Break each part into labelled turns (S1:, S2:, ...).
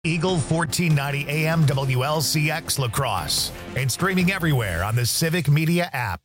S1: Eagle 1490 AM WLCX La Crosse and streaming everywhere on the Civic Media app.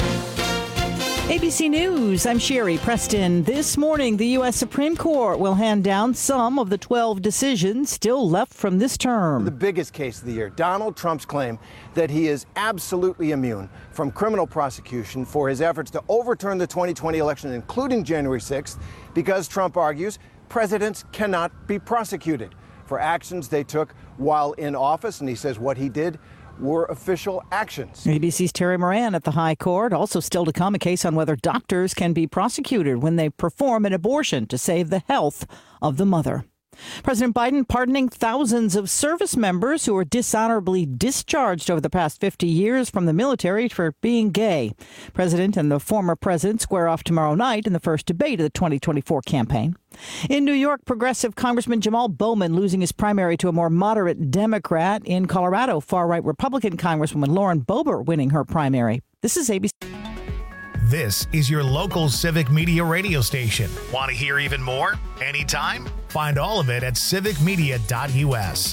S2: ABC News, I'm Sherry Preston. This morning, the U.S. Supreme Court will hand down some of the 12 decisions still left from this term.
S3: The biggest case of the year, Donald Trump's claim that he is absolutely immune from criminal prosecution for his efforts to overturn the 2020 election, including January 6th, because Trump argues presidents cannot be prosecuted for actions they took while in office. And he says what he did were official actions.
S2: ABC's Terry Moran at the High Court. Also still to come, a case on whether doctors can be prosecuted when they perform an abortion to save the health of the mother. President Biden pardoning thousands of service members who were dishonorably discharged over the past 50 years from the military for being gay. President and the former president square off tomorrow night in the first debate of the 2024 campaign. In New York, progressive Congressman Jamal Bowman losing his primary to a more moderate Democrat. In Colorado, far-right Republican Congresswoman Lauren Boebert winning her primary. This is ABC.
S1: This is your local Civic Media radio station. Want to hear even more? Anytime? Find all of it at civicmedia.us.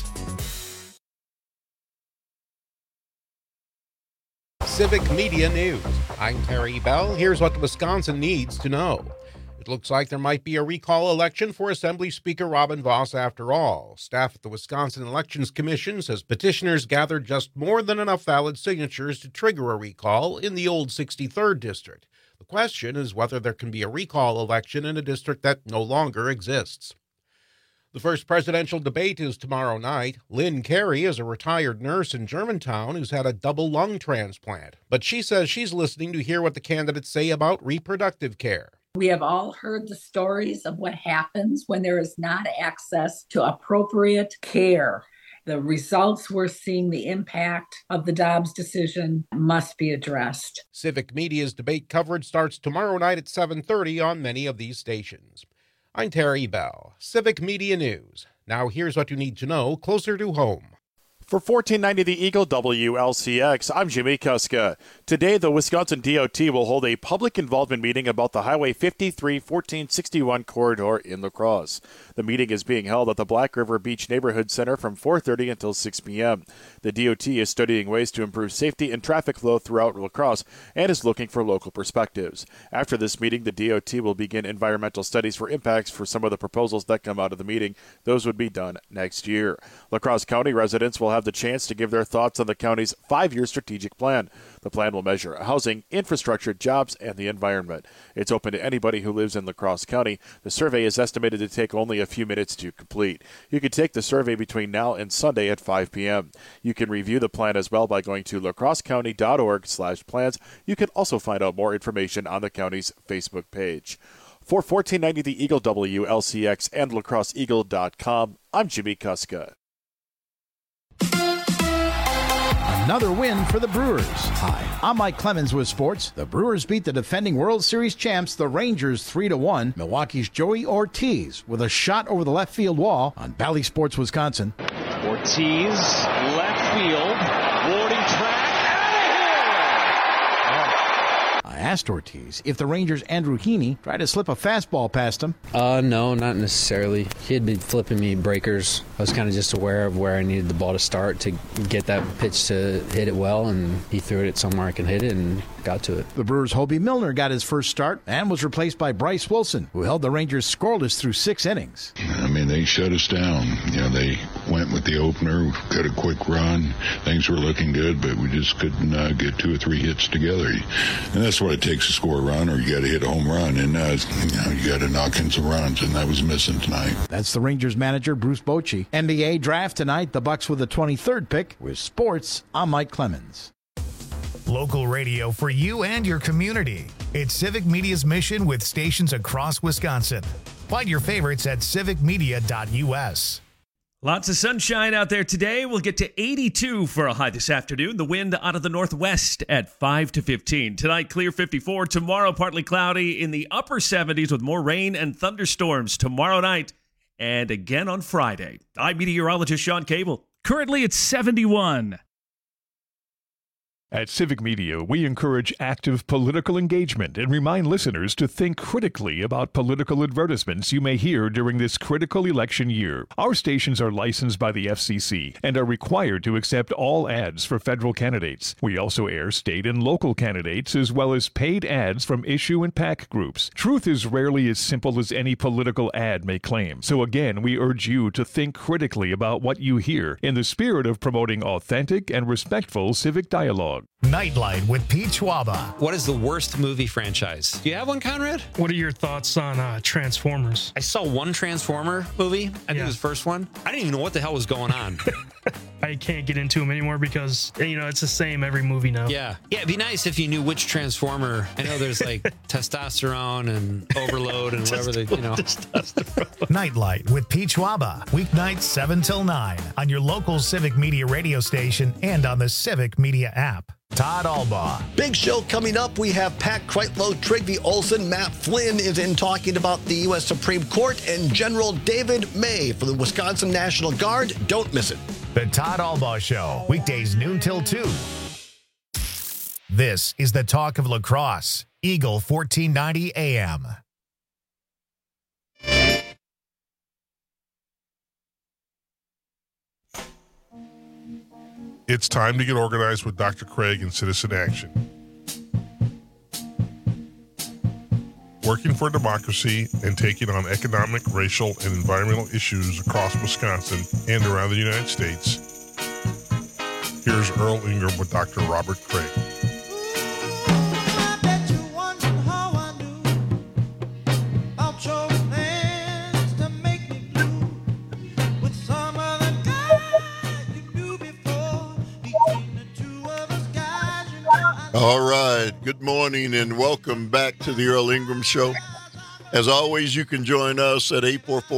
S4: Civic Media News. I'm Terry Bell. Here's what Wisconsin needs to know. It looks like there might be a recall election for Assembly Speaker Robin Vos after all. Staff at the Wisconsin Elections Commission says petitioners gathered just more than enough valid signatures to trigger a recall in the old 63rd district. The question is whether there can be a recall election in a district that no longer exists. The first presidential debate is tomorrow night. Lynn Carey is a retired nurse in Germantown who's had a double lung transplant. But she says she's listening to hear what the candidates say about reproductive care.
S5: We have all heard the stories of what happens when there is not access to appropriate care. The results we're seeing, the impact of the Dobbs decision must be addressed.
S4: Civic Media's debate coverage starts tomorrow night at 7:30 on many of these stations. I'm Terry Bell, Civic Media News. Now here's what you need to know closer to home.
S6: For 1490 The Eagle WLCX, I'm Jimmy Kuska. Today, the Wisconsin DOT will hold a public involvement meeting about the Highway 53-1461 corridor in La Crosse. The meeting is being held at the Black River Beach Neighborhood Center from 4:30 until 6 p.m. The DOT is studying ways to improve safety and traffic flow throughout La Crosse and is looking for local perspectives. After this meeting, the DOT will begin environmental studies for impacts for some of the proposals that come out of the meeting. Those would be done next year. La Crosse County residents will have the chance to give their thoughts on the county's 5-year strategic plan. The plan will measure housing, infrastructure, jobs, and the environment. It's open to anybody who lives in La Crosse County. The survey is estimated to take only a few minutes to complete. You can take the survey between now and Sunday at 5 p.m. You can review the plan as well by going to lacrossecounty.org/plans. You can also find out more information on the county's Facebook page. For 1490 The Eagle WLCX and lacrosseeagle.com, I'm Jimmy Kuska.
S7: Another win for the Brewers. Hi, I'm Mike Clemens with sports. The Brewers beat the defending World Series champs, the Rangers, 3-1. Milwaukee's Joey Ortiz with a shot over the left field wall on Bally Sports, Wisconsin.
S8: Ortiz, left field, boarding track,
S7: I asked Ortiz if the Rangers' Andrew Heaney tried to slip a fastball past him.
S9: No, not necessarily. He'd been flipping me breakers. I was kind of just aware of where I needed the ball to start to get that pitch to hit it well, and he threw it somewhere I can hit it and got to it.
S7: The Brewers' Hobie Milner got his first start and was replaced by Bryce Wilson, who held the Rangers scoreless through 6 innings.
S10: I mean, they shut us down. They went with the opener, got a quick run. Things were looking good, but we just couldn't get 2 or 3 hits together. And that's what it takes to score a run, or you got to hit a home run. And you got to knock in some runs, and that was missing tonight.
S7: That's the Rangers manager, Bruce Bochy. NBA draft tonight, the Bucks with the 23rd pick. With sports, I'm Mike Clemens.
S1: Local radio for you and your community. It's Civic Media's mission with stations across Wisconsin. Find your favorites at civicmedia.us.
S11: Lots of sunshine out there today. We'll get to 82 for a high this afternoon. The wind out of the northwest at 5 to 15. Tonight, clear 54. Tomorrow, partly cloudy in the upper 70s with more rain and thunderstorms tomorrow night and again on Friday. I'm meteorologist Sean Cable.
S12: Currently, it's 71. At Civic Media, we encourage active political engagement and remind listeners to think critically about political advertisements you may hear during this critical election year. Our stations are licensed by the FCC and are required to accept all ads for federal candidates. We also air state and local candidates as well as paid ads from issue and PAC groups. Truth is rarely as simple as any political ad may claim. So again, we urge you to think critically about what you hear in the spirit of promoting authentic and respectful civic dialogue.
S1: Nightlight with Pete Schwaba.
S13: What is the worst movie franchise? Do you have one, Conrad?
S14: What are your thoughts on Transformers?
S13: I saw one Transformer movie. I think it was the first one. I didn't even know what the hell was going on.
S14: I can't get into them anymore because, it's the same every movie now.
S13: Yeah, it'd be nice if you knew which Transformer. I know there's like testosterone and overload and whatever
S1: Nightlight with Pete Schwaba. Weeknights 7 till 9 on your local Civic Media radio station and on the Civic Media app. Todd Albaugh.
S15: Big show coming up. We have Pat Kreitlow, Trygve Olsen, Matt Flynn is in talking about the U.S. Supreme Court, and General David May for the Wisconsin National Guard. Don't miss it.
S1: The Todd Albaugh Show, weekdays noon till 2. This is the talk of lacrosse. Eagle 1490 AM.
S16: It's time to get organized with Dr. Craig and Citizen Action. Working for democracy and taking on economic, racial, and environmental issues across Wisconsin and around the United States. Here's Earl Ingram with Dr. Robert Craig.
S17: All right. Good morning and welcome back to the Earl Ingram Show. As always, you can join us at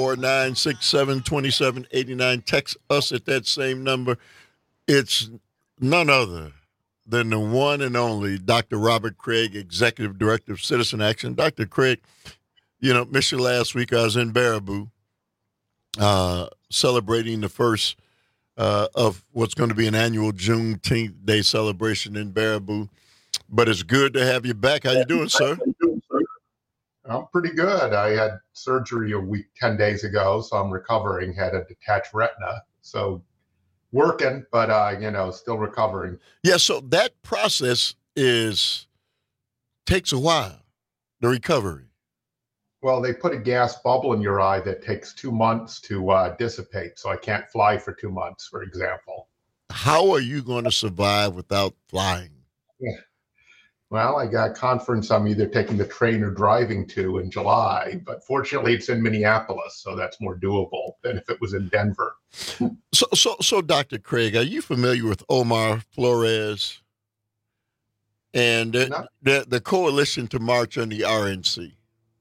S17: 844-967-2789. Text us at that same number. It's none other than the one and only Dr. Robert Craig, Executive Director of Citizen Action. Dr. Craig, missed you last week. I was in Baraboo celebrating the first of what's going to be an annual Juneteenth Day celebration in Baraboo. But it's good to have you back. How you doing, sir?
S18: I'm pretty good. I had surgery 10 days ago, so I'm recovering. Had a detached retina, so working, but still recovering.
S17: Yeah. So that process takes a while. The recovery.
S18: Well, they put a gas bubble in your eye that takes 2 months to dissipate. So I can't fly for 2 months, for example.
S17: How are you going to survive without flying?
S18: Yeah. Well, I got a conference I'm either taking the train or driving to in July, but fortunately it's in Minneapolis, so that's more doable than if it was in Denver.
S17: So Dr. Craig, are you familiar with Omar Flores and the coalition to march on the RNC?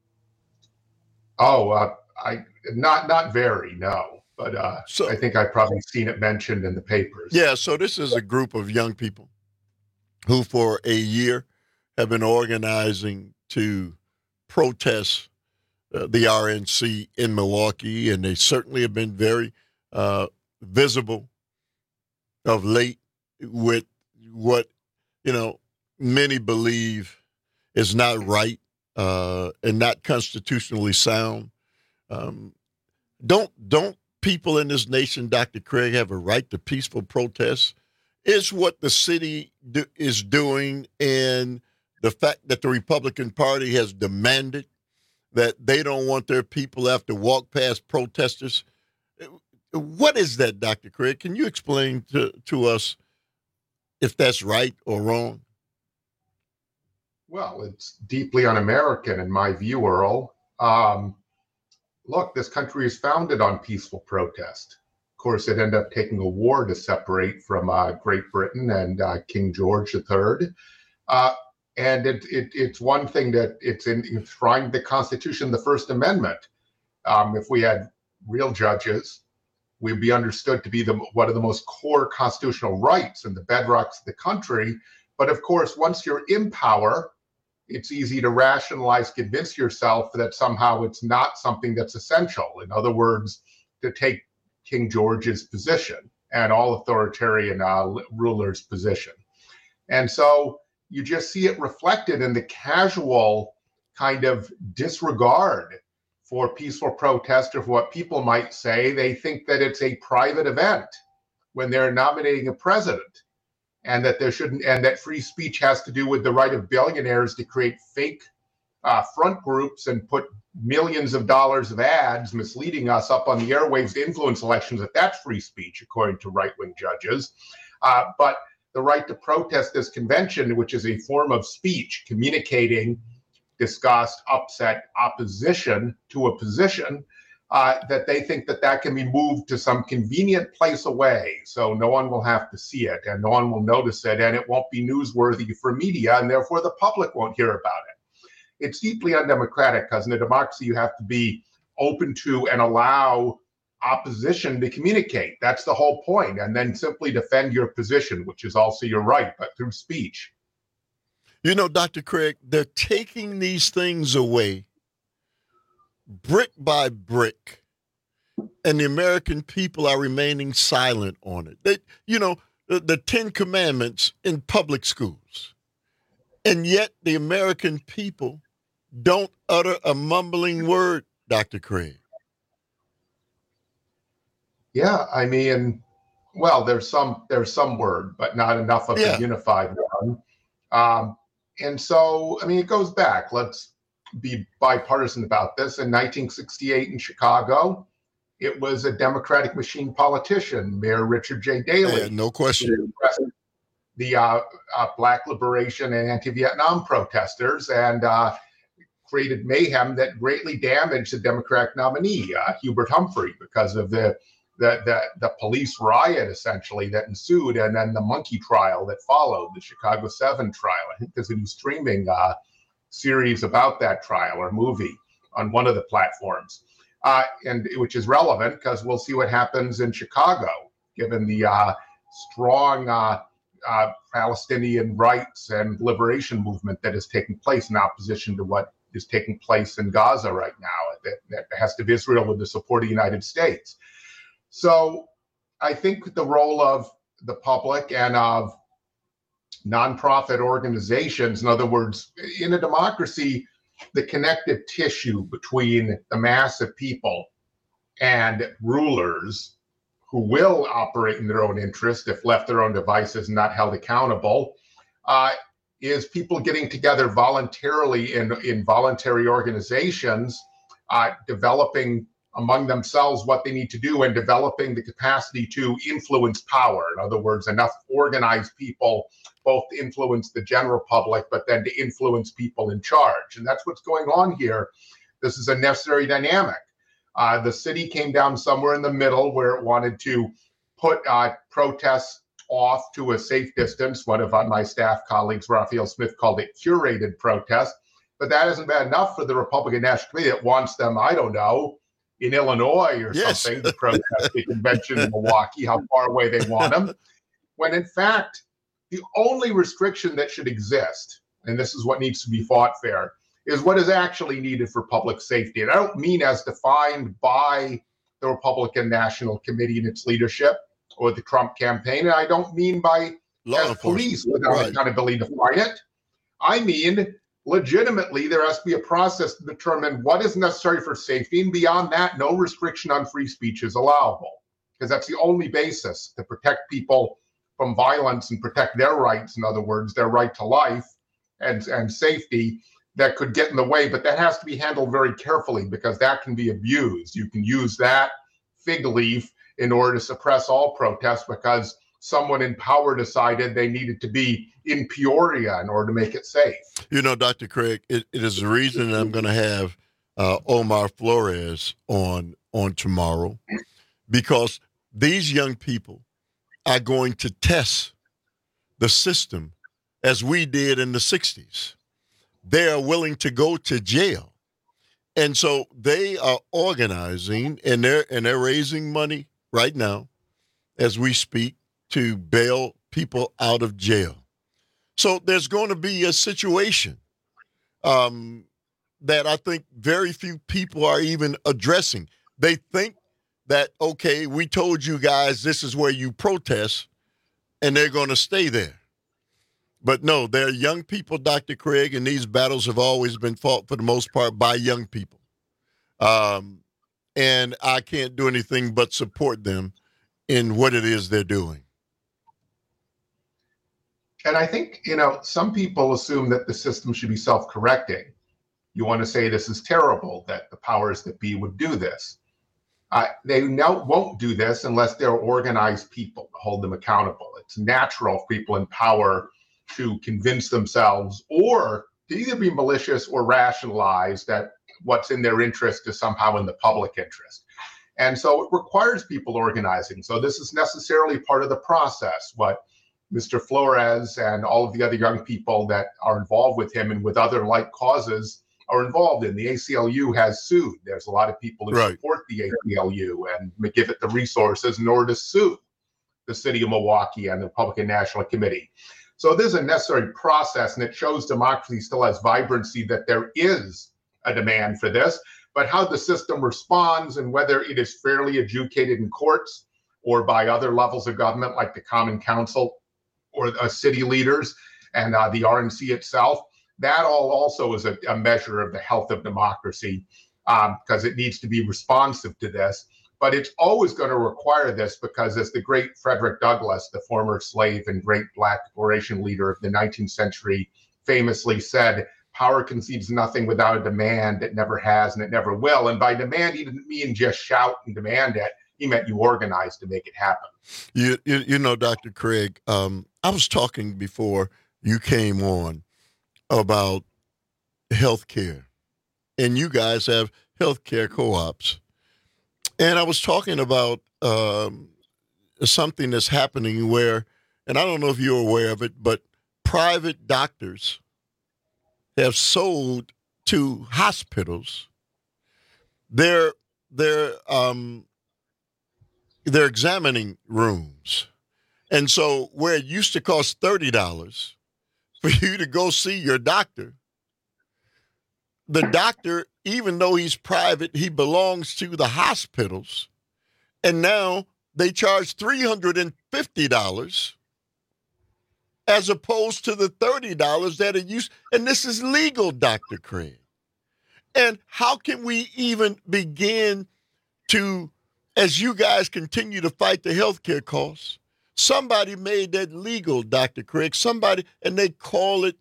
S18: Oh, not very, no. But I think I've probably seen it mentioned in the papers.
S17: Yeah, so this is a group of young people who for a year have been organizing to protest the RNC in Milwaukee, and they certainly have been very visible of late with what, many believe is not right and not constitutionally sound. Don't people in this nation, Dr. Craig, have a right to peaceful protest? Is what the city is doing, and the fact that the Republican Party has demanded that they don't want their people to have to walk past protesters. What is that, Dr. Craig? Can you explain to us if that's right or wrong?
S18: Well, it's deeply un-American in my view, Earl. Look, this country is founded on peaceful protest. Of course, it ended up taking a war to separate from Great Britain and King George III. And it's one thing that it's enshrined in the Constitution, the First Amendment. If we had real judges, we'd be understood to be one of the most core constitutional rights and the bedrocks of the country. But of course, once you're in power, it's easy to rationalize, convince yourself that somehow it's not something that's essential. In other words, to take King George's position and all authoritarian rulers' position. And so you just see it reflected in the casual kind of disregard for peaceful protest or for what people might say. They think that it's a private event when they're nominating a president, and that there shouldn't, and that free speech has to do with the right of billionaires to create fake front groups and put millions of dollars of ads misleading us up on the airwaves to influence elections, that's free speech, according to right-wing judges. But the right to protest this convention, which is a form of speech, communicating disgust, upset, opposition to a position, that they think that can be moved to some convenient place away, so no one will have to see it and no one will notice it, and it won't be newsworthy for media, and therefore the public won't hear about it. It's deeply undemocratic, because in a democracy you have to be open to and allow opposition to communicate. That's the whole point, and then simply defend your position, which is also your right, but through speech.
S17: You know, Dr. Craig, they're taking these things away brick by brick, and the American people are remaining silent on it. They, you know, the 10 Commandments in public schools, and yet the American people don't utter a mumbling word, Dr. Craig.
S18: Yeah, I mean, well, there's some word, but not enough of a unified one. And so, I mean, it goes back. Let's be bipartisan about this. In 1968 in Chicago, it was a Democratic machine politician, Mayor Richard J. Daley.
S17: Yeah, no question.
S18: The Black liberation and anti-Vietnam protesters, and created mayhem that greatly damaged the Democratic nominee, Hubert Humphrey, because of the police riot essentially that ensued, and then the monkey trial that followed, the Chicago 7 trial. I think there's a new streaming series about that trial, or movie, on one of the platforms, and which is relevant because we'll see what happens in Chicago, given the strong Palestinian rights and liberation movement that is taking place in opposition to what is taking place in Gaza right now, that has to be Israel with the support of the United States. So I think the role of the public and of nonprofit organizations, in other words, in a democracy, the connective tissue between the mass of people and rulers who will operate in their own interest if left their own devices and not held accountable, is people getting together voluntarily in voluntary organizations, developing among themselves what they need to do, and developing the capacity to influence power. In other words, enough organized people both to influence the general public, but then to influence people in charge. And that's what's going on here. This is a necessary dynamic. The city came down somewhere in the middle where it wanted to put protests off to a safe distance. One of my staff colleagues, Raphael Smith, called it curated protest. But that isn't bad enough for the Republican National Committee that wants them, I don't know, in Illinois or something, to protest the convention in Milwaukee, how far away they want them. When in fact, the only restriction that should exist, and this is what needs to be fought fair, is what is actually needed for public safety. And I don't mean as defined by the Republican National Committee and its leadership or the Trump campaign. And I don't mean by as police without accountability to fight it. I mean, legitimately, there has to be a process to determine what is necessary for safety. And beyond that, no restriction on free speech is allowable, because that's the only basis to protect people from violence and protect their rights. In other words, their right to life and safety, that could get in the way. But that has to be handled very carefully, because that can be abused. You can use that fig leaf in order to suppress all protests because someone in power decided they needed to be in Peoria in order to make it safe.
S17: You know, Dr. Craig, it is the reason I'm going to have Omar Flores on tomorrow, because these young people are going to test the system as we did in the 60s. They are willing to go to jail. And so they are organizing, and they're raising money right now as we speak to bail people out of jail. So there's going to be a situation that I think very few people are even addressing. They think that, okay, we told you guys this is where you protest, and they're going to stay there. But no, they're young people, Dr. Craig, and these battles have always been fought for the most part by young people. And I can't do anything but support them in what it is they're doing.
S18: And I think, some people assume that the system should be self-correcting. You want to say this is terrible, that the powers that be would do this. They now won't do this unless they're organized people to hold them accountable. It's natural for people in power to convince themselves or to either be malicious or rationalize that what's in their interest is somehow in the public interest. And so it requires people organizing. So this is necessarily part of the process. What Mr. Flores and all of the other young people that are involved with him and with other like causes are involved in. The ACLU has sued. There's a lot of people who support the ACLU and give it the resources in order to sue the city of Milwaukee and the Republican National Committee. So this is a necessary process, and it shows democracy still has vibrancy, that there is a demand for this. But how the system responds and whether it is fairly adjudicated in courts or by other levels of government like the Common Council or city leaders and the RNC itself, that all also is a measure of the health of democracy, because it needs to be responsive to this. But it's always going to require this because, as the great Frederick Douglass, the former slave and great Black liberation leader of the 19th century, famously said, power conceives nothing without a demand. It never has and it never will. And by demand, he didn't mean just shout and demand it. He meant you organize to make it happen.
S17: You know, Dr. Craig, I was talking before you came on about healthcare, and you guys have healthcare co-ops. And I was talking about something that's happening where, and I don't know if you're aware of it, but private doctors have sold to hospitals their examining rooms. And so where it used to cost $30 for you to go see your doctor, the doctor, even though he's private, he belongs to the hospitals. And now they charge $350 as opposed to the $30 that it used. And this is legal, Dr. Craig. And how can we even begin to, as you guys continue to fight the healthcare costs, somebody made that legal, Dr. Craig, somebody, and they call it,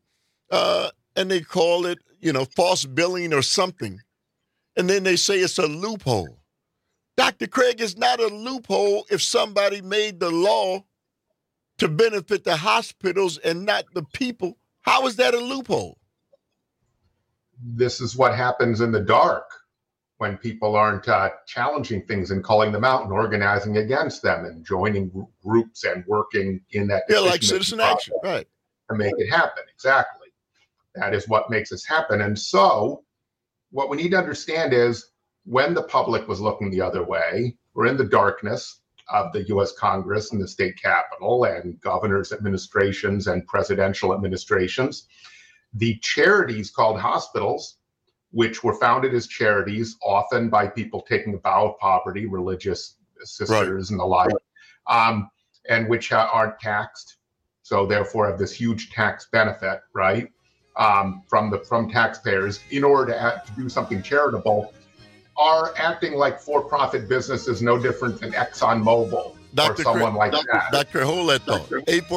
S17: false billing or something. And then they say it's a loophole. Dr. Craig, is not a loophole if somebody made the law to benefit the hospitals and not the people. How is that a loophole?
S18: This is what happens in the dark when people aren't challenging things and calling them out and organizing against them and joining groups and working in that.
S17: Yeah, like citizen action, right?
S18: To make it happen. Exactly. That is what makes this happen. And so what we need to understand is when the public was looking the other way, we're in the darkness of the U.S. Congress and the state capitol and governors' administrations and presidential administrations. The charities called hospitals, which were founded as charities, often by people taking a vow of poverty, religious sisters and the like, and which aren't taxed, so therefore have this huge tax benefit, right, from taxpayers, in order to do something charitable, are acting like for-profit businesses, no different than ExxonMobil or someone like that.
S17: Dr. Hold that thought.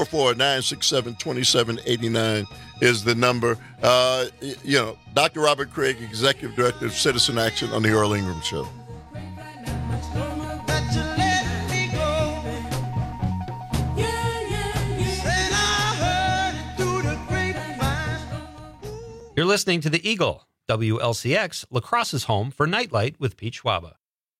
S17: 844-967-2789 is the number. Dr. Robert Craig, Executive Director of Citizen Action on the Earl Ingram Show.
S13: You're listening to The Eagle, WLCX, La Crosse's home for Nightlight with Pete Schwaba.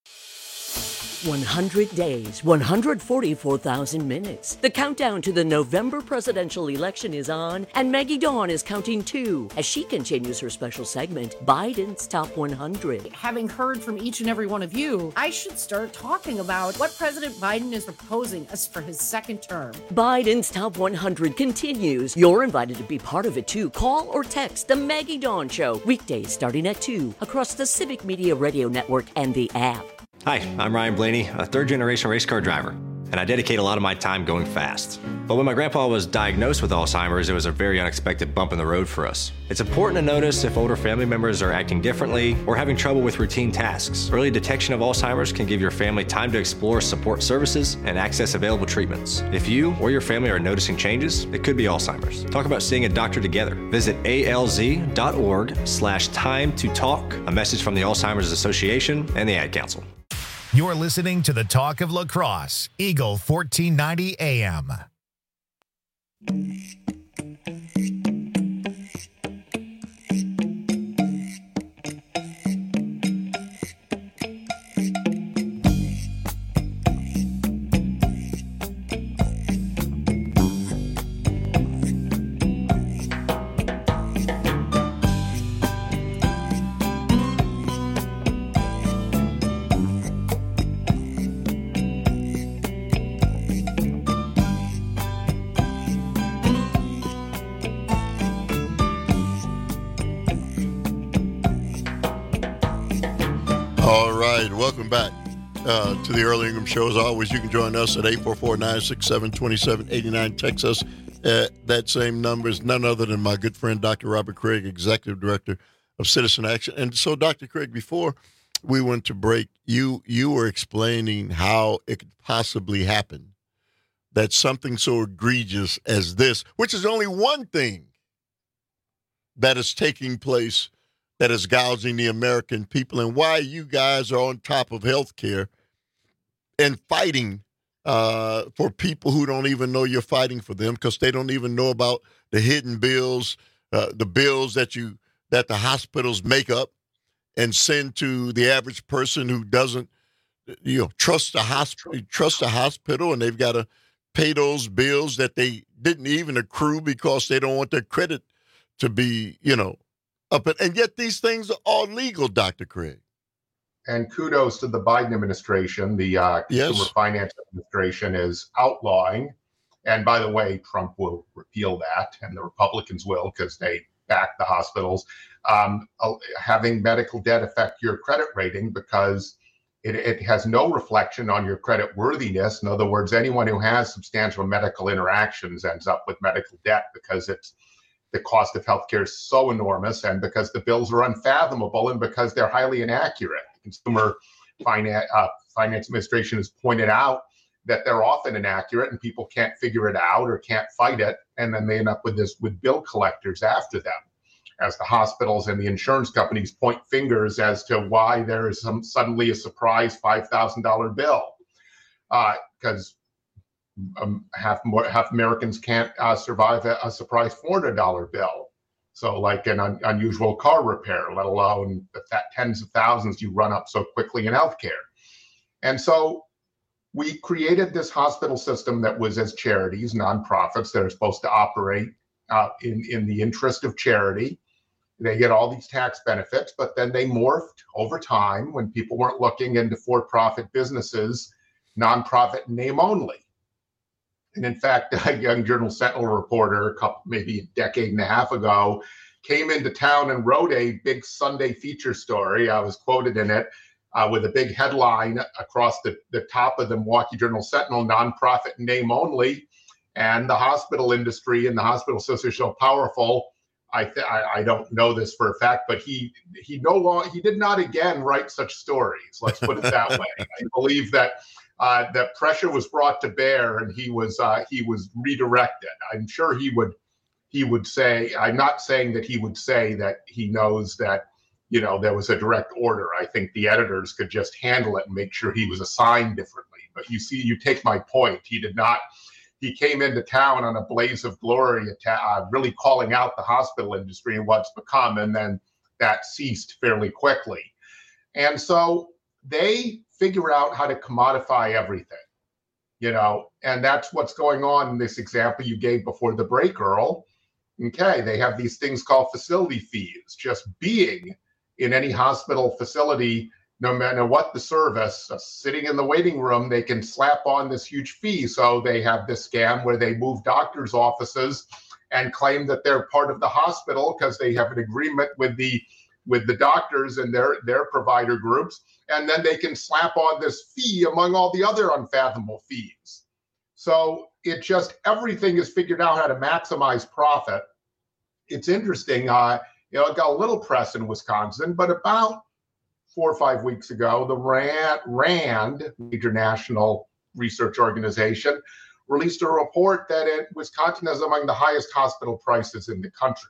S19: 100 days, 144,000 minutes. The countdown to the November presidential election is on, and Maggie Dawn is counting too as she continues her special segment, Biden's Top 100.
S20: Having heard from each and every one of you, I should start talking about what President Biden is proposing as for his second term.
S19: Biden's Top 100 continues. You're invited to be part of it too. Call or text The Maggie Dawn Show, weekdays starting at 2 across the Civic Media Radio Network and the app.
S21: Hi, I'm Ryan Blaney, a third-generation race car driver. and I dedicate a lot of my time going fast. But when my grandpa was diagnosed with Alzheimer's, it was a very unexpected bump in the road for us. It's important to notice if older family members are acting differently or having trouble with routine tasks. Early detection of Alzheimer's can give your family time to explore support services and access available treatments. If you or your family are noticing changes, it could be Alzheimer's. Talk about seeing a doctor together. Visit alz.org/time to talk. A message from the Alzheimer's Association and the Ad Council.
S1: You're listening to the Talk of La Crosse, Eagle 1490 AM.
S17: All right, welcome back to the Earl Ingram Show. As always, you can join us at 844-967-2789. Text us at that same number. Is none other than my good friend, Dr. Robert Craig, Executive Director of Citizen Action. And so, Dr. Craig, before we went to break, you were explaining how it could possibly happen that something so egregious as this, which is only one thing that is taking place that is gouging the American people, and why you guys are on top of health care and fighting for people who don't even know you're fighting for them because they don't even know about the hidden bills, the bills that the hospitals make up and send to the average person who doesn't, trust the hospital, and they've got to pay those bills that they didn't even accrue because they don't want their credit to be, up. And yet these things are all legal, Dr. Craig.
S18: And kudos to the Biden administration. The Consumer Finance Administration is outlawing. And by the way, Trump will repeal that, and the Republicans will because they back the hospitals. Having medical debt affect your credit rating because it has no reflection on your credit worthiness. In other words, anyone who has substantial medical interactions ends up with medical debt because the cost of healthcare is so enormous, and because the bills are unfathomable, and because they're highly inaccurate. The Consumer Finance Administration has pointed out that they're often inaccurate, and people can't figure it out or can't fight it, and then they end up with bill collectors after them, as the hospitals and the insurance companies point fingers as to why there is suddenly a surprise $5,000 bill, because half Americans can't survive a surprise $400 bill. So like an unusual car repair, let alone the tens of thousands you run up so quickly in healthcare. And so we created this hospital system that was as charities, nonprofits that are supposed to operate in the interest of charity. They get all these tax benefits, but then they morphed over time when people weren't looking into for-profit businesses, nonprofit name only. And in fact, a young Journal-Sentinel reporter, maybe a decade and a half ago, came into town and wrote a big Sunday feature story. I was quoted in it with a big headline across the top of the Milwaukee Journal-Sentinel, nonprofit name only, and the hospital industry and the hospital association so powerful. I don't know this for a fact, but he did not again write such stories. Let's put it that way. I believe that that pressure was brought to bear, and he was redirected. I'm sure he would say. I'm not saying that he would say that he knows that there was a direct order. I think the editors could just handle it and make sure he was assigned differently. But you take my point. He did not. He came into town on a blaze of glory, really calling out the hospital industry and what's become, and then that ceased fairly quickly. And so they figure out how to commodify everything, and that's what's going on in this example you gave before the break, Earl. Okay, they have these things called facility fees. Just being in any hospital facility, no matter what the service, sitting in the waiting room, they can slap on this huge fee. So they have this scam where they move doctors' offices and claim that they're part of the hospital because they have an agreement with the doctors and their provider groups, and then they can slap on this fee among all the other unfathomable fees. So it just, everything is figured out how to maximize profit. It's interesting. It got a little press in Wisconsin, but about 4 or 5 weeks ago, the RAND, major national research organization, released a report that Wisconsin has among the highest hospital prices in the country.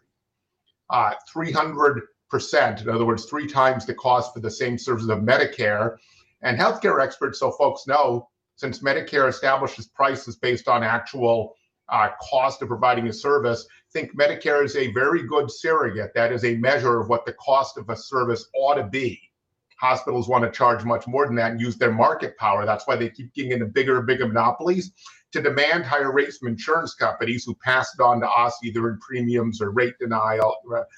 S18: 300%, in other words, 3 times the cost for the same services of Medicare. And healthcare experts, so folks know, since Medicare establishes prices based on actual cost of providing a service, think Medicare is a very good surrogate. That is a measure of what the cost of a service ought to be. Hospitals want to charge much more than that and use their market power. That's why they keep getting into bigger and bigger monopolies to demand higher rates from insurance companies who pass it on to us either in premiums or rate denials,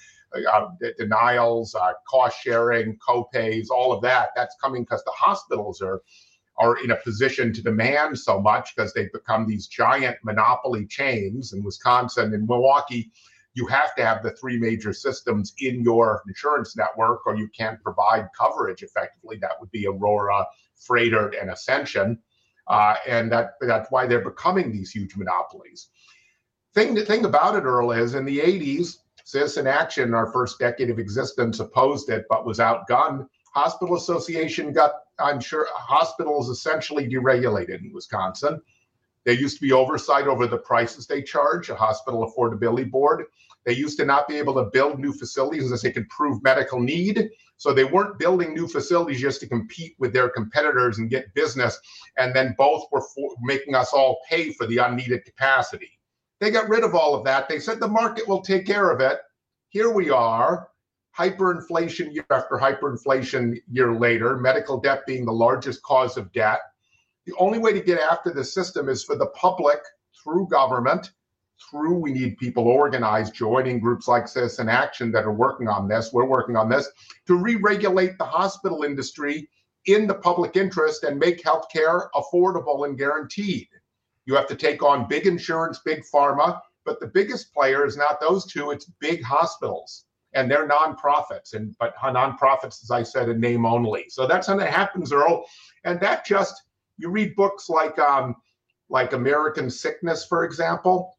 S18: cost sharing, co-pays, all of that. That's coming because the hospitals are in a position to demand so much because they've become these giant monopoly chains. In Wisconsin and Milwaukee, you have to have the 3 major systems in your insurance network or you can't provide coverage effectively. That would be Aurora, Freighter, and Ascension. And that's why they're becoming these huge monopolies. The thing about it, Earl, is in the 80s, Citizen Action, our first decade of existence, opposed it, but was outgunned. Hospital Association got, I'm sure, hospitals essentially deregulated in Wisconsin. There used to be oversight over the prices they charge, a hospital affordability board. They used to not be able to build new facilities unless they could prove medical need. So they weren't building new facilities just to compete with their competitors and get business. And then both were making us all pay for the unneeded capacity. They got rid of all of that. They said the market will take care of it. Here we are. Hyperinflation year after hyperinflation year later, medical debt being the largest cause of debt. The only way to get after the system is for the public, through government, we need people organized, joining groups like Citizen Action that are working on this. We're working on this to re-regulate the hospital industry in the public interest and make healthcare affordable and guaranteed. You have to take on big insurance, big pharma, but the biggest player is not those two, it's big hospitals. And they're nonprofits, but nonprofits, as I said, in name only. So that's how that happens, Earl. And that just, you read books like American Sickness, for example.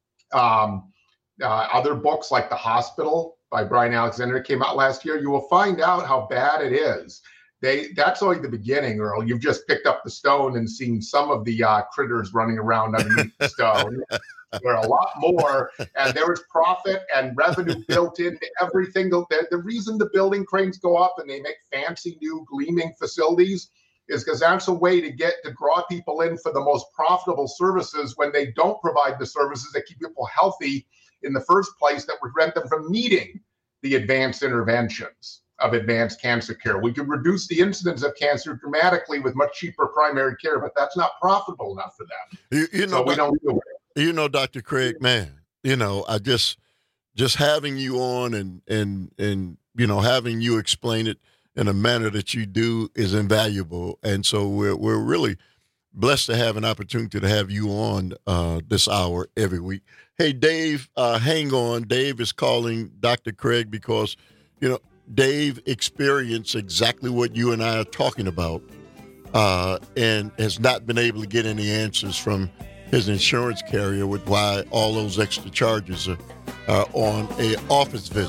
S18: Other books like The Hospital by Brian Alexander came out last year. You will find out how bad it is. That's only the beginning, Earl. You've just picked up the stone and seen some of the critters running around underneath the stone. There are a lot more, and there is profit and revenue built into everything. The reason the building cranes go up and they make fancy new gleaming facilities is because that's a way to draw people in for the most profitable services when they don't provide the services that keep people healthy in the first place, that prevent them from needing the advanced interventions of advanced cancer care. We could reduce the incidence of cancer dramatically with much cheaper primary care, but that's not profitable enough for them. So we don't do it.
S17: You know, Dr. Craig, man, I just having you on and having you explain it in a manner that you do is invaluable. And so we're really blessed to have an opportunity to have you on this hour every week. Hey, Dave, hang on. Dave is calling Dr. Craig because, Dave experienced exactly what you and I are talking about and has not been able to get any answers from his insurance carrier with why all those extra charges are on a office visit.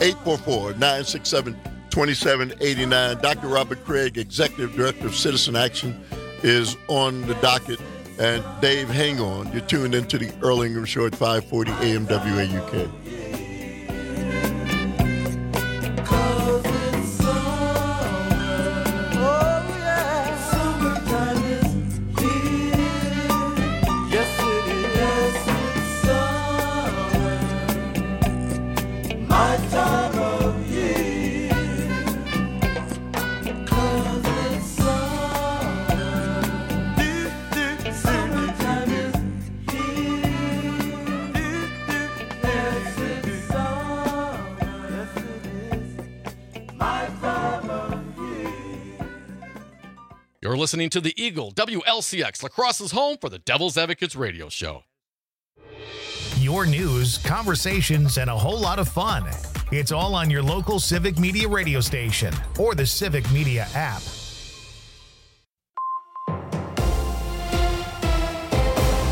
S17: 844-967-2789. Dr. Robert Craig, Executive Director of Citizen Action, is on the docket. And Dave, hang on. You're tuned into the Earl Ingram Show at 540 AM WAUK.
S3: You're listening to the Eagle WLCX, La Crosse's home for the Devil's Advocates radio show.
S1: Your news, conversations, and a whole lot of fun. It's all on your local Civic Media radio station or the Civic Media app.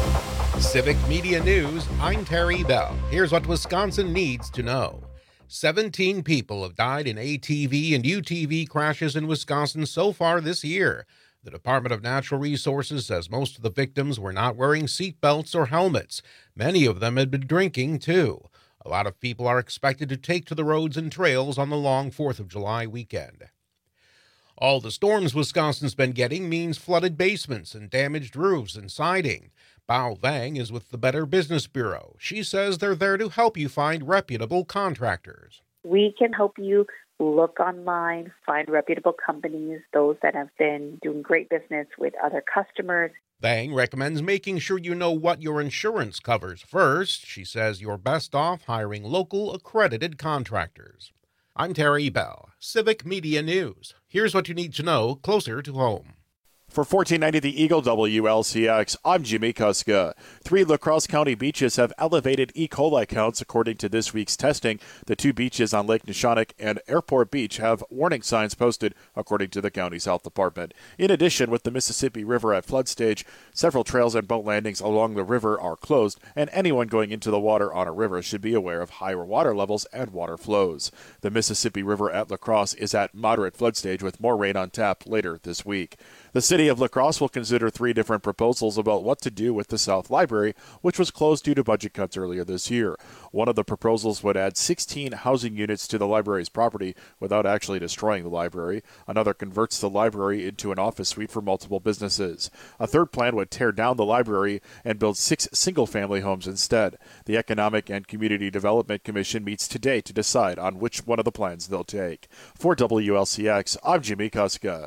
S4: Civic Media News, I'm Terry Bell. Here's what Wisconsin needs to know. 17 people have died in ATV and UTV crashes in Wisconsin so far this year. The Department of Natural Resources says most of the victims were not wearing seat belts or helmets. Many of them had been drinking, too. A lot of people are expected to take to the roads and trails on the long 4th of July weekend. All the storms Wisconsin's been getting means flooded basements and damaged roofs and siding. Bao Vang is with the Better Business Bureau. She says they're there to help you find reputable contractors.
S2: We can help you look online, find reputable companies, those that have been doing great business with other customers.
S4: Vang recommends making sure you know what your insurance covers first. She says you're best off hiring local accredited contractors. I'm Terry Bell, Civic Media News. Here's what you need to know closer to home.
S6: For 1490 The Eagle WLCX, I'm Jimmy Kuska. 3 La Crosse County beaches have elevated E. coli counts according to this week's testing. The 2 beaches on Lake Neshonoc and Airport Beach have warning signs posted according to the county's health department. In addition, with the Mississippi River at flood stage, several trails and boat landings along the river are closed, and anyone going into the water on a river should be aware of higher water levels and water flows. The Mississippi River at La Crosse is at moderate flood stage with more rain on tap later this week. The city of La Crosse will consider 3 different proposals about what to do with the South Library, which was closed due to budget cuts earlier this year. One of the proposals would add 16 housing units to the library's property without actually destroying the library. Another converts the library into an office suite for multiple businesses. A third plan would tear down the library and build 6 single-family homes instead. The Economic and Community Development Commission meets today to decide on which one of the plans they'll take. For WLCX, I'm Jimmy Kuska.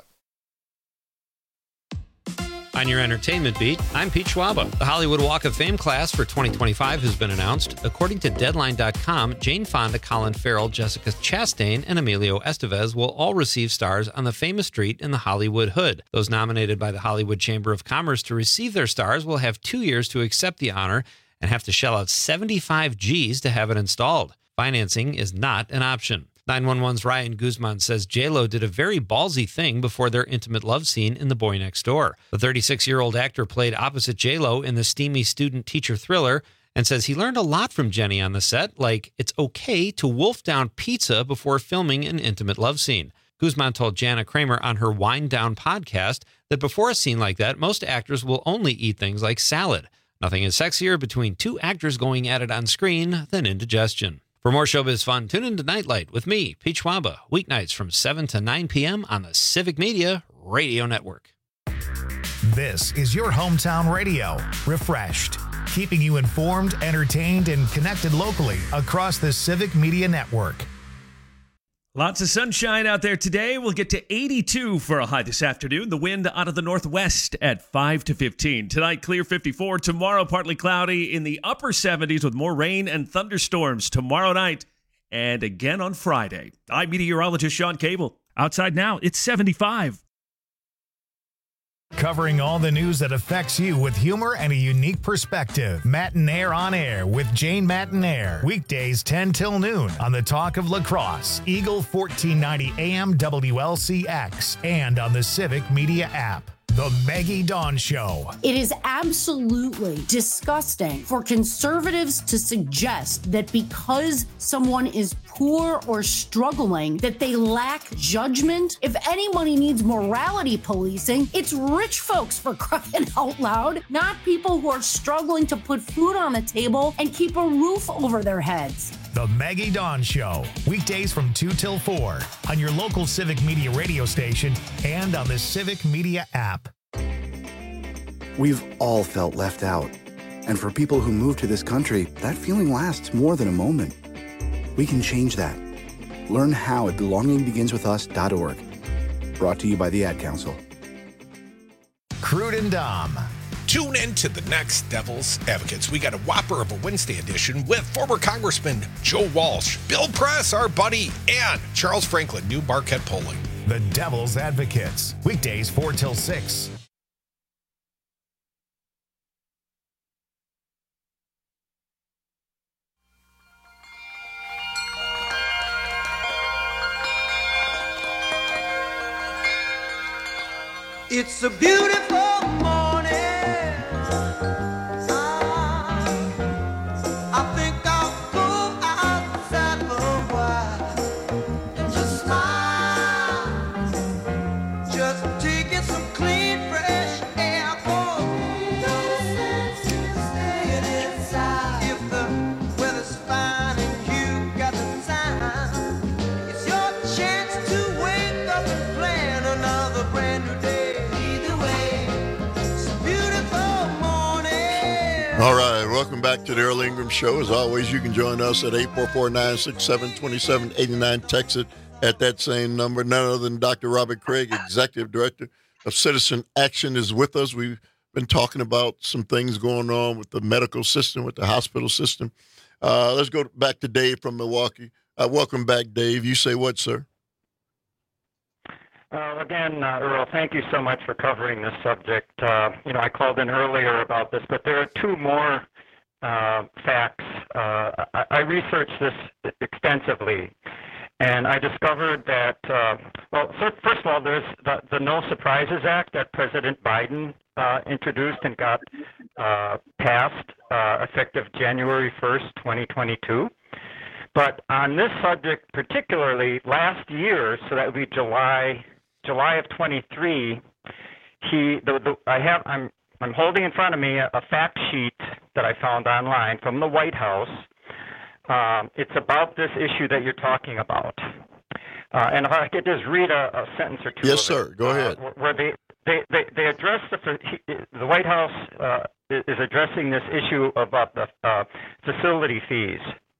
S13: On your entertainment beat, I'm Pete Schwaba. The Hollywood Walk of Fame class for 2025 has been announced. According to Deadline.com, Jane Fonda, Colin Farrell, Jessica Chastain, and Emilio Estevez will all receive stars on the famous street in the Hollywood Hood. Those nominated by the Hollywood Chamber of Commerce to receive their stars will have 2 years to accept the honor and have to shell out 75 G's to have it installed. Financing is not an option. 911's Ryan Guzman says J-Lo did a very ballsy thing before their intimate love scene in The Boy Next Door. The 36-year-old actor played opposite J-Lo in the steamy student-teacher thriller and says he learned a lot from Jenny on the set, like it's okay to wolf down pizza before filming an intimate love scene. Guzman told Jana Kramer on her Wind Down podcast that before a scene like that, most actors will only eat things like salad. Nothing is sexier between 2 actors going at it on screen than indigestion. For more showbiz fun, tune in to Nightlight with me, Pete Schwaba, weeknights from 7 to 9 p.m. on the Civic Media Radio Network.
S1: This is your hometown radio, refreshed, keeping you informed, entertained, and connected locally across the Civic Media Network.
S11: Lots of sunshine out there today. We'll get to 82 for a high this afternoon. The wind out of the northwest at 5 to 15. Tonight, clear 54. Tomorrow, partly cloudy in the upper 70s with more rain and thunderstorms tomorrow night and again on Friday. I'm meteorologist Sean Cable. Outside now, it's 75.
S1: Covering all the news that affects you with humor and a unique perspective. Matinaire on Air with Jane Matinaire. Weekdays 10 till noon on the Talk of La Crosse, Eagle 1490 AM WLCX, and on the Civic Media app. The Maggie Dawn Show.
S20: It is absolutely disgusting for conservatives to suggest that because someone is poor or struggling, that they lack judgment. If anybody needs morality policing, it's rich folks, for crying out loud, not people who are struggling to put food on the table and keep a roof over their heads.
S1: The Maggie Dawn Show, weekdays from 2 till 4 on your local Civic Media radio station and on the Civic Media app.
S22: We've all felt left out. And for people who move to this country, that feeling lasts more than a moment. We can change that. Learn how at belongingbeginswithus.org. Brought to you by the Ad Council.
S1: Crude and Dom.
S23: Tune in to the next Devil's Advocates. We got a whopper of a Wednesday edition with former Congressman Joe Walsh, Bill Press, our buddy, and Charles Franklin, new Marquette polling.
S1: The Devil's Advocates, weekdays 4 till 6.
S24: It's a beautiful morning.
S17: All right, welcome back to the Earl Ingram Show. As always, you can join us at 844-967-2789. Text it at that same number. None other than Dr. Robert Craig, Executive Director of Citizen Action, is with us. We've been talking about some things going on with the medical system, with the hospital system. Let's go back to Dave from Milwaukee. Welcome back, Dave. You say what, sir?
S5: Again, Earl, thank you so much for covering this subject. I called in earlier about this, but there are two more facts. I researched this extensively, and I discovered that, first of all, there's the No Surprises Act that President Biden introduced and got passed effective January 1st, 2022. But on this subject particularly, last year, so that would be July of 23, I'm holding in front of me a fact sheet that I found online from the White House. It's about this issue that you're talking about. And if I could just read a sentence or two.
S17: Yes, sir. Go ahead.
S5: Where they address the White House is addressing this issue about the facility fees.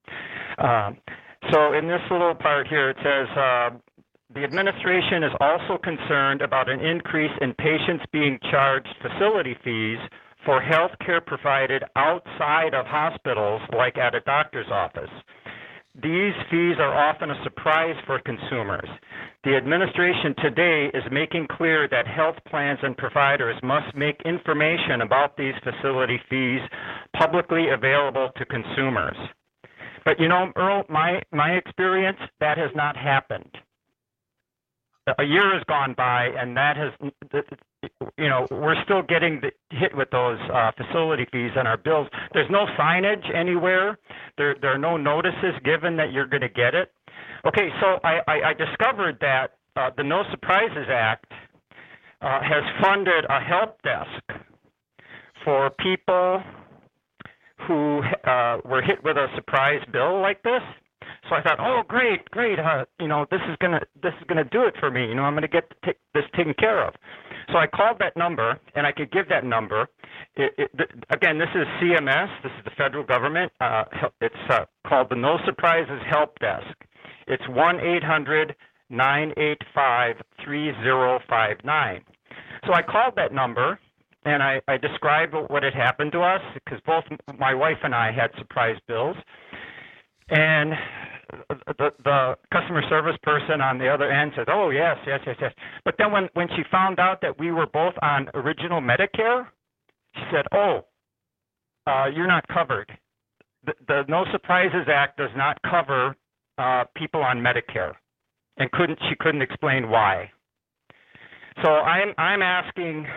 S5: So in this little part here, it says, the administration is also concerned about an increase in patients being charged facility fees for health care provided outside of hospitals, like at a doctor's office. These fees are often a surprise for consumers. The administration today is making clear that health plans and providers must make information about these facility fees publicly available to consumers. But, Earl, my experience, that has not happened. A year has gone by, and that has, we're still getting hit with those facility fees on our bills. There's no signage anywhere. There are no notices given that you're going to get it. Okay, so I discovered that the No Surprises Act has funded a help desk for people who were hit with a surprise bill like this. So I thought, oh, great, this is gonna do it for me. I'm gonna get this taken care of. So I called that number, and I could give that number. Again, this is CMS. This is the federal government. It's called the No Surprises Help Desk. It's 1-800-985-3059. So I called that number, and I described what had happened to us, because both my wife and I had surprise bills. And the customer service person on the other end said, oh, yes. But then when she found out that we were both on original Medicare, she said, you're not covered. The No Surprises Act does not cover people on Medicare, and she couldn't explain why. So I'm asking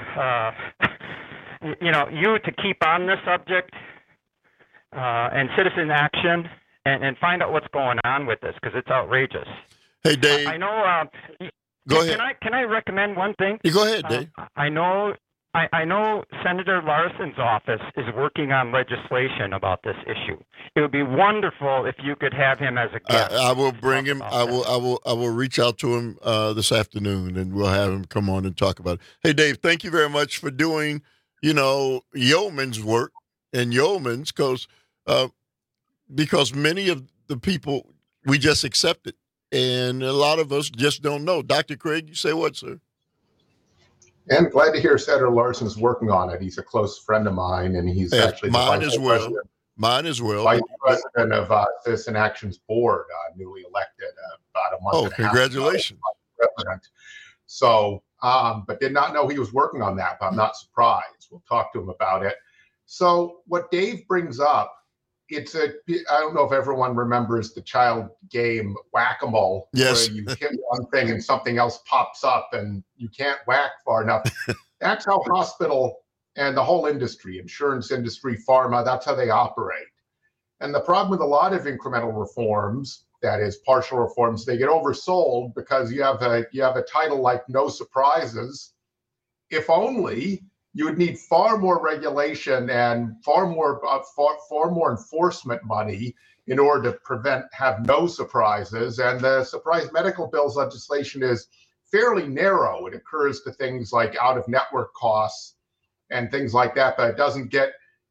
S5: you to keep on this subject and Citizen Action and find out what's going on with this, because it's outrageous.
S17: Hey, Dave.
S5: I know.
S17: Go ahead.
S5: Can I recommend one thing?
S17: You go ahead, Dave.
S5: I know Senator Larson's office is working on legislation about this issue. It would be wonderful if you could have him as a guest.
S17: I will bring him. I will reach out to him this afternoon, and we'll have him come on and talk about it. Hey, Dave, thank you very much for doing yeoman's work and yeoman's because many of the people we just accept it, and a lot of us just don't know. Dr. Craig, you say what, sir?
S18: And glad to hear Senator Larson's working on it. He's a close friend of mine, and he's actually
S17: mine as well. Vice
S18: President of Citizen Action's board, newly elected about a month and a half ago.
S17: Congratulations.
S18: So, but did not know he was working on that, but I'm not surprised. We'll talk to him about it. So what Dave brings up, I don't know if everyone remembers the child game Whack-A-Mole.
S17: Yes.
S18: Where you hit one thing and something else pops up and you can't whack far enough. That's how hospital and the whole industry, insurance industry, pharma, that's how they operate. And the problem with a lot of incremental reforms, that is partial reforms, they get oversold because you have a title like No Surprises. If only you would need far more regulation and far more enforcement money in order to have no surprises. And the surprise medical bills legislation is fairly narrow. It occurs to things like out-of-network costs and things like that, but it doesn't get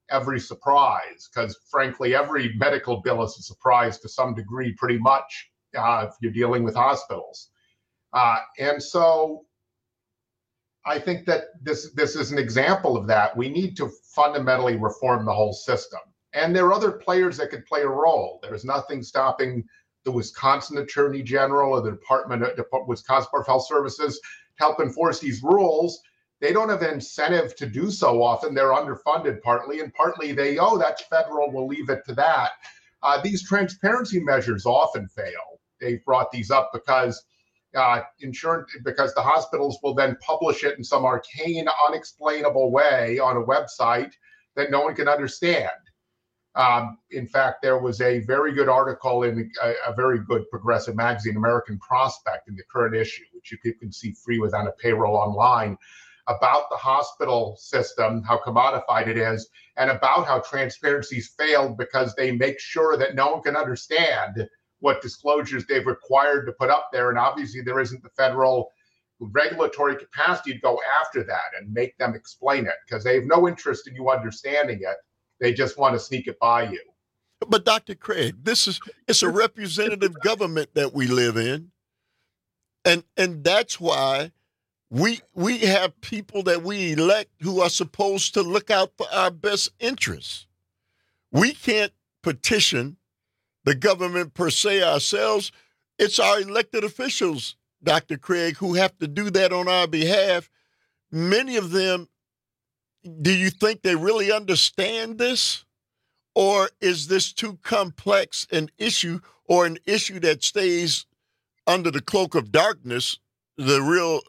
S18: every surprise, because frankly, every medical bill is a surprise to some degree, pretty much, if you're dealing with hospitals. And so I think that this is an example of that. We need to fundamentally reform the whole system. And there are other players that could play a role. There's nothing stopping the Wisconsin Attorney General or the Wisconsin Board of Health Services to help enforce these rules. They don't have an incentive to do so often. They're underfunded partly, and partly that's federal, we'll leave it to that. These transparency measures often fail. They've brought these up because because the hospitals will then publish it in some arcane, unexplainable way on a website that no one can understand. In fact, there was a very good article in a very good progressive magazine, American Prospect, in the current issue, which you can see free without a payroll online, about the hospital system, how commodified it is, and about how transparency's failed because they make sure that no one can understand what disclosures they've required to put up there. And obviously there isn't the federal regulatory capacity to go after that and make them explain it, because they have no interest in you understanding it. They just want to sneak it by you.
S17: But Dr. Craig, it's a representative government that we live in. And that's why we have people that we elect who are supposed to look out for our best interests. We can't petition the government per se ourselves. It's our elected officials, Dr. Craig, who have to do that on our behalf. Many of them, do you think they really understand this? Or is this too complex an issue, or an issue that stays under the cloak of darkness, the real,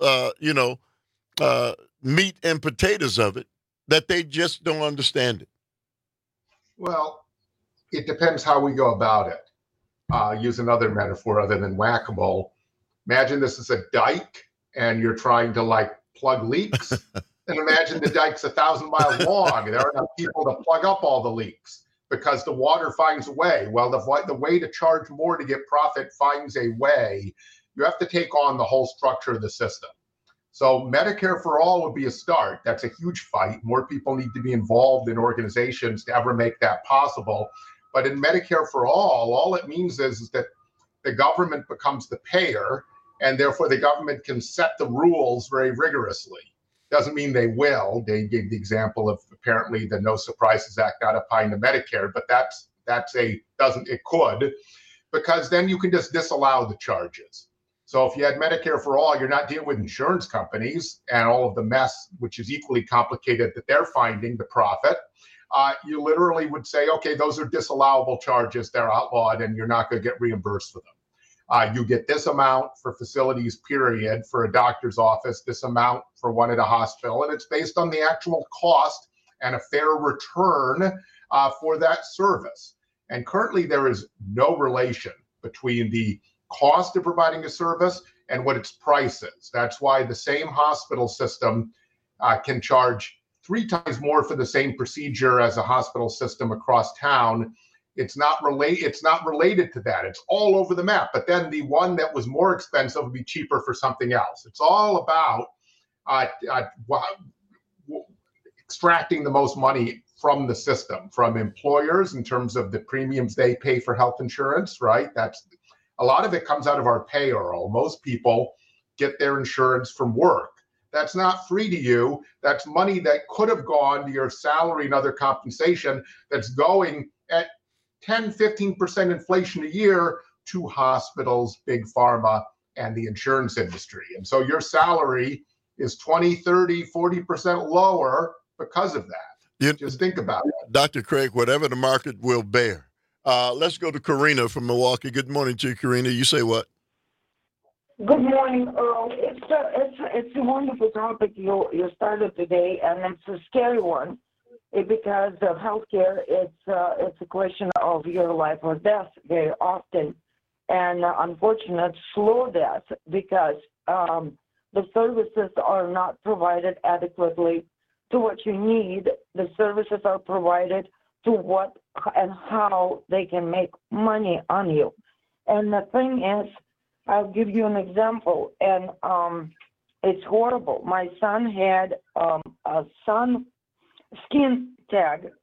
S17: meat and potatoes of it, that they just don't understand it?
S18: Well, it depends how we go about it. Use another metaphor other than whack-a-mole. Imagine this is a dike and you're trying to plug leaks. And imagine the dike's 1,000 miles long and there are enough people to plug up all the leaks because the water finds a way. Well, the way to charge more to get profit finds a way. You have to take on the whole structure of the system. So Medicare for All would be a start. That's a huge fight. More people need to be involved in organizations to ever make that possible. But in Medicare for all it means is that the government becomes the payer, and therefore the government can set the rules very rigorously. Doesn't mean they will. They gave the example of apparently the No Surprises Act not applying to Medicare, but it could, because then you can just disallow the charges. So if you had Medicare for All, you're not dealing with insurance companies and all of the mess, which is equally complicated, that they're finding the profit. You literally would say, okay, those are disallowable charges. They're outlawed and you're not going to get reimbursed for them. You get this amount for facilities, period, for a doctor's office, this amount for one at a hospital. And it's based on the actual cost and a fair return for that service. And currently there is no relation between the cost of providing a service and what its price is. That's why the same hospital system can charge 3 times more for the same procedure as a hospital system across town. It's not related to that. It's all over the map. But then the one that was more expensive would be cheaper for something else. It's all about extracting the most money from the system, from employers in terms of the premiums they pay for health insurance, right? That's a lot of it comes out of our payroll. Most people get their insurance from work. That's not free to you. That's money that could have gone to your salary and other compensation that's going at 10, 15% inflation a year to hospitals, big pharma, and the insurance industry. And so your salary is 20, 30, 40% lower because of that. Just think about it.
S17: Dr. Craig, whatever the market will bear. Let's go to Karina from Milwaukee. Good morning to you, Karina. You say what?
S8: Good morning, Earl. It's a wonderful topic you started today, and it's a scary one because of healthcare. It's a question of your life or death very often, and unfortunate slow death because the services are not provided adequately to what you need. The services are provided to what and how they can make money on you. And the thing is, I'll give you an example, and it's horrible. My son had a sun skin tag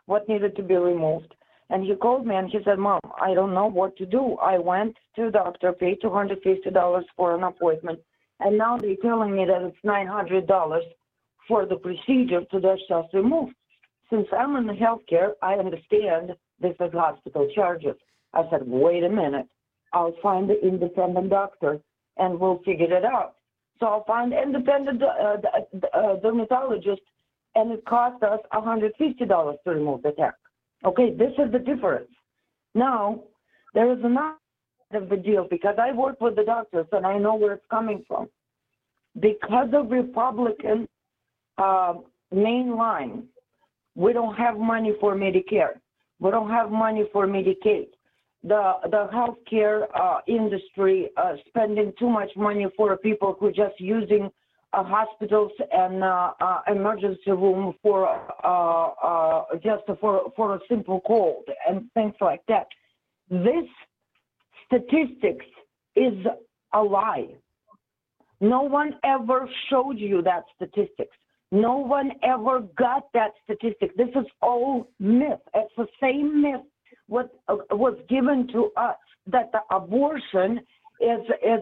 S8: what needed to be removed. And he called me and he said, Mom, I don't know what to do. I went to the doctor, paid $250 for an appointment, and now they're telling me that it's $900 for the procedure to get cells removed. Since I'm in the healthcare, I understand this is hospital charges. I said, wait a minute. I'll find the independent doctor and we'll figure it out. So I'll find an independent dermatologist, and it cost us $150 to remove the tack. Okay, this is the difference. Now, there is another of the deal, because I work with the doctors and I know where it's coming from. Because of Republican main line, we don't have money for Medicare. We don't have money for Medicaid. The healthcare industry spending too much money for people who are just using hospitals and emergency room for just for a simple cold and things like that. This statistics is a lie. No one ever showed you that statistics. No one ever got that statistic. This is all myth. It's the same myth what was given to us, that the abortion is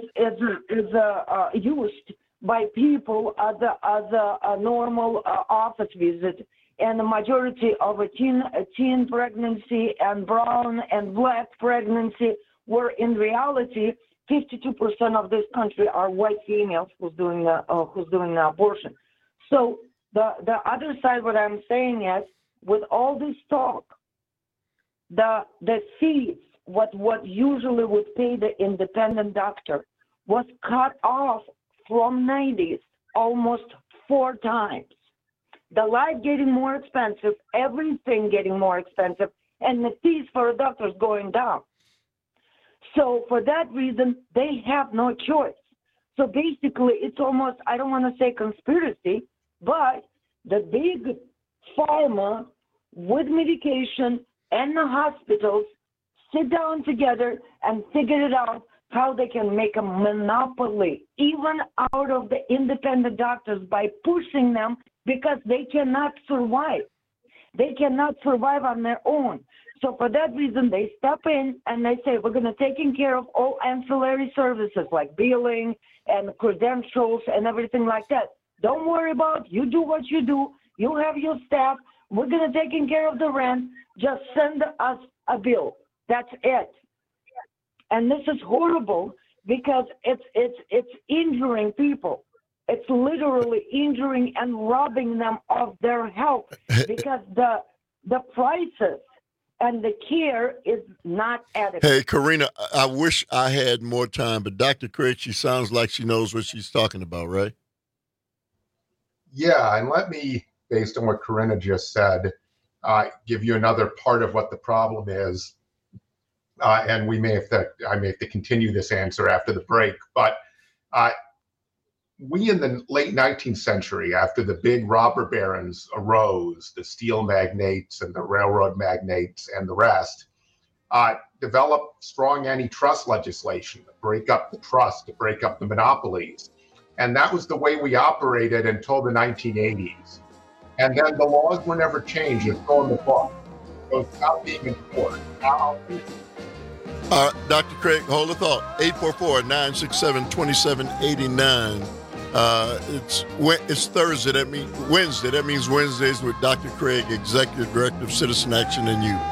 S8: used by people as a normal office visit, and the majority of a teen pregnancy and brown and black pregnancy, where in reality 52% of this country are white females who's doing the abortion. So the other side, what I'm saying is, with all this talk, the fees, what usually would pay the independent doctor, was cut off from 90s almost 4 times. The life getting more expensive, everything getting more expensive, and the fees for a doctor is going down. So for that reason, they have no choice. So basically, it's almost, I don't want to say conspiracy, but the big pharma with medication and the hospitals sit down together and figure it out how they can make a monopoly even out of the independent doctors by pushing them, because they cannot survive. They cannot survive on their own. So for that reason, they step in and they say, we're going to take care of all ancillary services like billing and credentials and everything like that. Don't worry about it. You do what you do. You have your staff. We're going to take care of the rent. Just send us a bill. That's it. And this is horrible because it's injuring people. It's literally injuring and robbing them of their health, because the prices and the care is not adequate.
S17: Hey, Karina, I wish I had more time, but Dr. Craig, she sounds like she knows what she's talking about, right?
S18: Yeah, and let me, based on what Karina just said, give you another part of what the problem is. And I may have to continue this answer after the break, but we in the late 19th century, after the big robber barons arose, the steel magnates and the railroad magnates and the rest, developed strong antitrust legislation to break up the trust, to break up the monopolies. And that was the way we operated until the 1980s. And then the laws were never changed. It's still in the book. So it's not being enforced. Now,
S17: Dr. Craig, hold the thought. 844-967-2789. It's Thursday. That means Wednesday. That means Wednesdays with Dr. Craig, Executive Director of Citizen Action and You.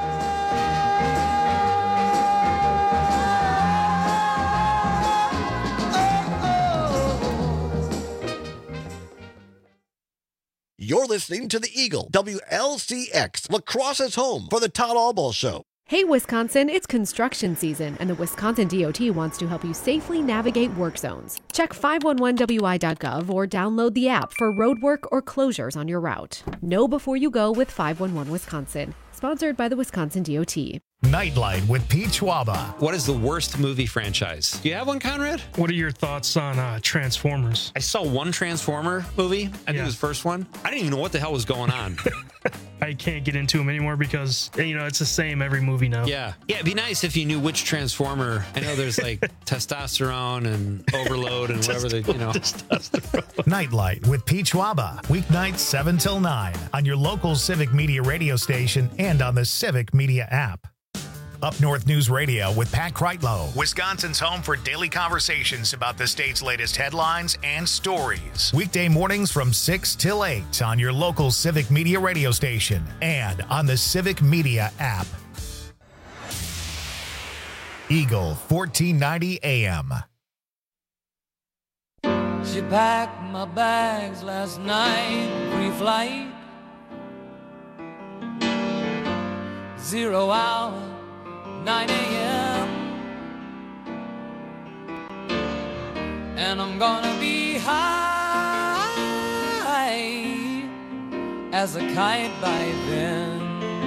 S15: You're listening to The Eagle, WLCX, La Crosse's home for the Todd Albaugh Show.
S7: Hey, Wisconsin, it's construction season, and the Wisconsin DOT wants to help you safely navigate work zones. Check 511wi.gov or download the app for roadwork or closures on your route. Know before you go with 511 Wisconsin, sponsored by the Wisconsin DOT.
S1: Nightlight with Pete Schwaba.
S13: What is the worst movie franchise? Do you have one, Conrad?
S14: What are your thoughts on Transformers?
S13: I saw one Transformer movie. I think it was the first one. I didn't even know what the hell was going on.
S14: I can't get into them anymore because, it's the same every movie now.
S13: Yeah. Yeah, it'd be nice if you knew which Transformer. I know there's like testosterone and overload and whatever
S1: Nightlight with Pete Schwaba. Weeknights 7 till 9 on your local Civic Media radio station and on the Civic Media app. Up North News Radio with Pat Kreitlow, Wisconsin's home for daily conversations about the state's latest headlines and stories. Weekday mornings from 6 till 8 on your local Civic Media radio station and on the Civic Media app. Eagle 1490 AM.
S9: She packed my bags last night, pre-flight, 0 hour, 9 a.m. And I'm gonna be high as a kite by then.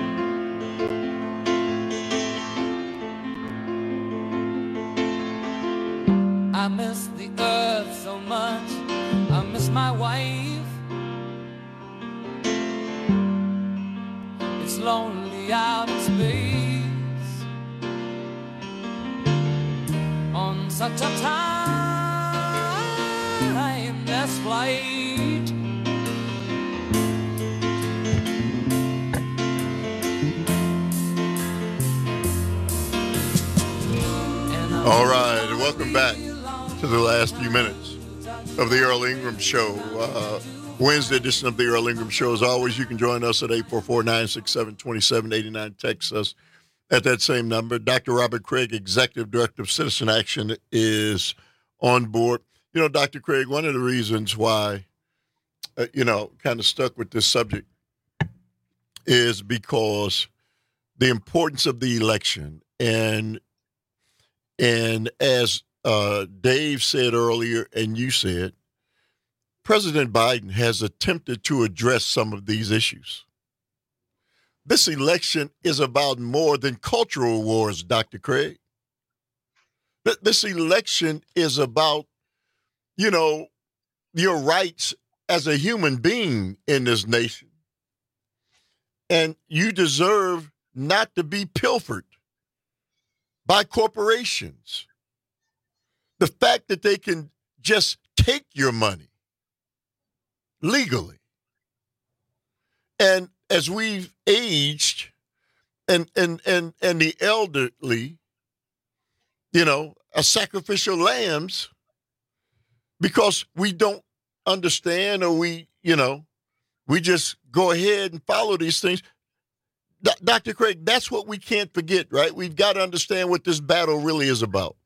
S9: I miss the earth so much, I miss my wife. It's lonely out in space on such a timeless flight.
S17: All right, and welcome back to the last few minutes of the Earl Ingram Show. Wednesday edition of the Earl Ingram Show. As always, you can join us at 844-967-2789. Text us at that same number. Dr. Robert Craig, Executive Director of Citizen Action, is on board. Dr. Craig, one of the reasons why, kind of stuck with this subject is because the importance of the election. And as Dave said earlier, and you said, President Biden has attempted to address some of these issues. This election is about more than cultural wars, Dr. Craig. This election is about, your rights as a human being in this nation. And you deserve not to be pilfered by corporations. The fact that they can just take your money legally. And as we've aged and the elderly, are sacrificial lambs because we don't understand or we just go ahead and follow these things. Dr. Craig, that's what we can't forget, right? We've got to understand what this battle really is about.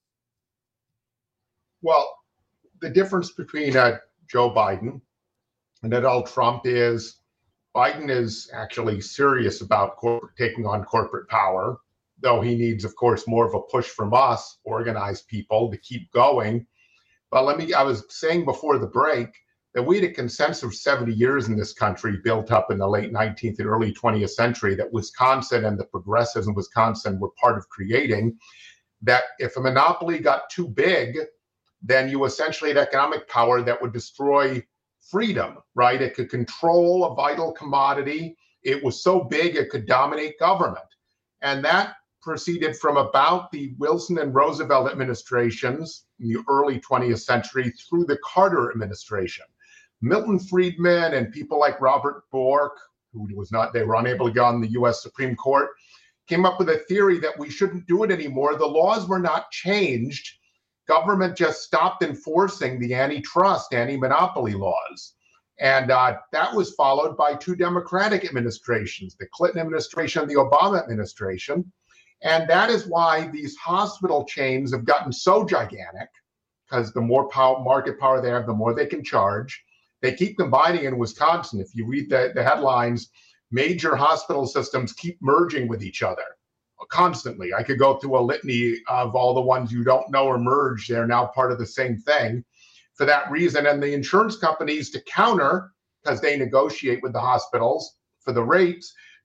S18: Well, the difference between Joe Biden and Donald Trump is Biden is actually serious about taking on corporate power, though he needs, of course, more of a push from us, organized people, to keep going. But I was saying before the break that we had a consensus of 70 years in this country built up in the late 19th and early 20th century that Wisconsin and the progressives in Wisconsin were part of creating, that if a monopoly got too big, then you essentially had economic power that would destroy freedom, right? It could control a vital commodity. It was so big it could dominate government. And that proceeded from about the Wilson and Roosevelt administrations in the early 20th century through the Carter administration. Milton Friedman and people like Robert Bork, they were unable to get on the U.S. Supreme Court, came up with a theory that we shouldn't do it anymore. The laws were not changed. Government just stopped enforcing the antitrust, anti-monopoly laws. And that was followed by two Democratic administrations, the Clinton administration and the Obama administration. And that is why these hospital chains have gotten so gigantic, because the more market power they have, the more they can charge. They keep combining in Wisconsin. If you read the headlines, major hospital systems keep merging with each other constantly. I could go through a litany of all the ones you don't know are merged. They're now part of the same thing for that reason. And the insurance companies, to counter, because they negotiate with the hospitals for the rates,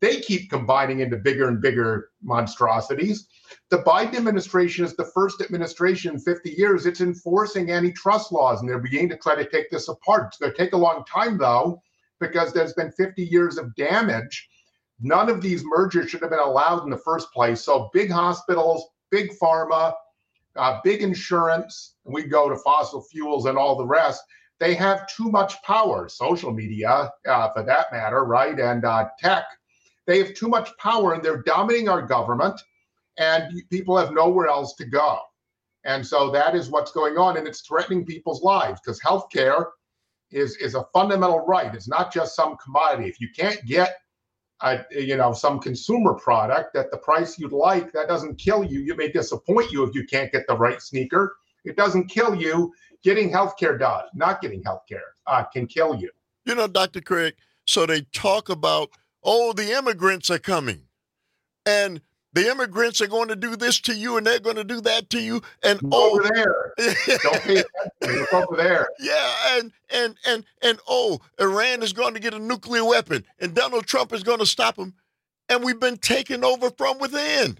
S18: they keep combining into bigger and bigger monstrosities. The Biden administration is the first administration in 50 years. It's enforcing antitrust laws, and they're beginning to try to take this apart. It's going to take a long time, though, because there's been 50 years of damage. None of these mergers should have been allowed in the first place. So big hospitals, big pharma, big insurance, and we go to fossil fuels and all the rest. They have too much power. Social media, for that matter, right? And tech, they have too much power, and they're dominating our government, and people have nowhere else to go. And so that is what's going on, and it's threatening people's lives, because healthcare is a fundamental right. It's not just some commodity. If you can't get some consumer product at the price you'd like, that doesn't kill you. You may disappoint you if you can't get the right sneaker. It doesn't kill you. Getting healthcare does. Not getting healthcare can kill you.
S17: You know, Dr. Craig, so they talk about, the immigrants are coming, and the immigrants are going to do this to you, and they're going to do that to you, and
S18: over there. Don't pay attention. Look over there.
S17: Yeah, and Iran is going to get a nuclear weapon, and Donald Trump is going to stop them, and we've been taken over from within.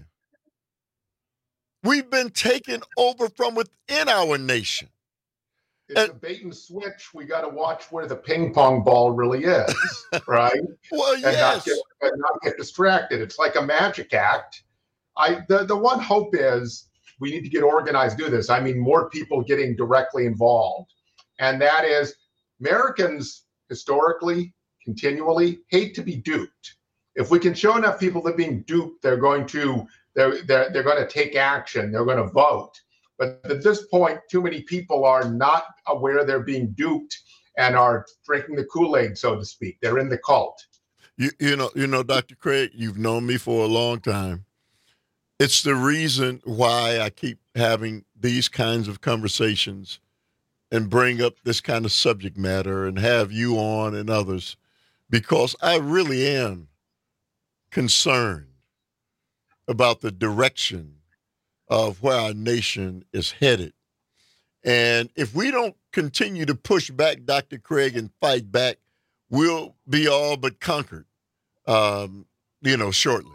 S17: We've been taken over from within our nation.
S18: It's a bait and switch. We got to watch where the ping pong ball really is, right?
S17: Well, yes.
S18: And not get distracted. It's like a magic act. The one hope is we need to get organized to do this. I mean, more people getting directly involved. And that is, Americans historically, continually hate to be duped. If we can show enough people that being duped, they're going to take action. They're going to vote. But at this point, too many people are not aware they're being duped and are drinking the Kool-Aid, so to speak. They're in the cult.
S17: You know, Dr. Craig, you've known me for a long time. It's the reason why I keep having these kinds of conversations and bring up this kind of subject matter and have you on and others, because I really am concerned about the direction of where our nation is headed. And if we don't continue to push back, Dr. Craig, and fight back, we'll be all but conquered, shortly.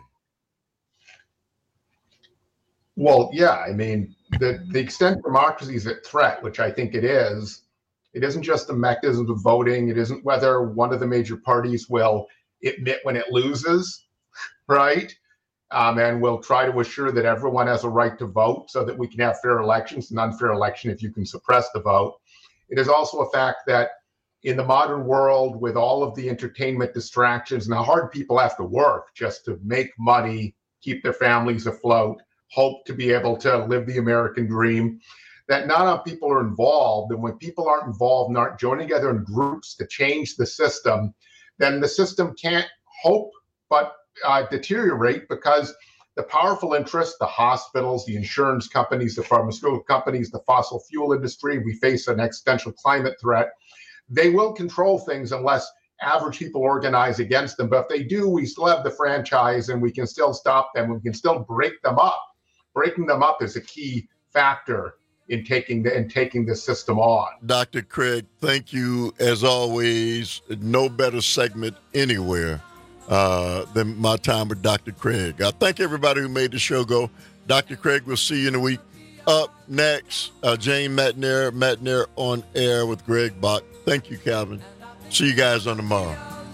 S18: Well, yeah, I mean, the extent democracy is at threat, which I think it isn't just the mechanism of voting. It isn't whether one of the major parties will admit when it loses, right? And we'll try to assure that everyone has a right to vote so that we can have fair elections. An unfair election if you can suppress the vote. It is also a fact that in the modern world, with all of the entertainment distractions and how hard people have to work just to make money, keep their families afloat, hope to be able to live the American dream, that not enough people are involved. And when people aren't involved and aren't joining together in groups to change the system, then the system can't hope but deteriorate, because the powerful interests, the hospitals, the insurance companies, the pharmaceutical companies, the fossil fuel industry, we face an existential climate threat. They will control things unless average people organize against them. But if they do, we still have the franchise and we can still stop them. We can still break them up. Breaking them up is a key factor in taking the system on.
S17: Dr. Craig, thank you as always. No better segment anywhere than my time with Dr. Craig. I thank everybody who made the show go. Dr. Craig, we'll see you in a week. Up next, Jane Matenaer on air with Greg Bach. Thank you, Calvin. See you guys on tomorrow.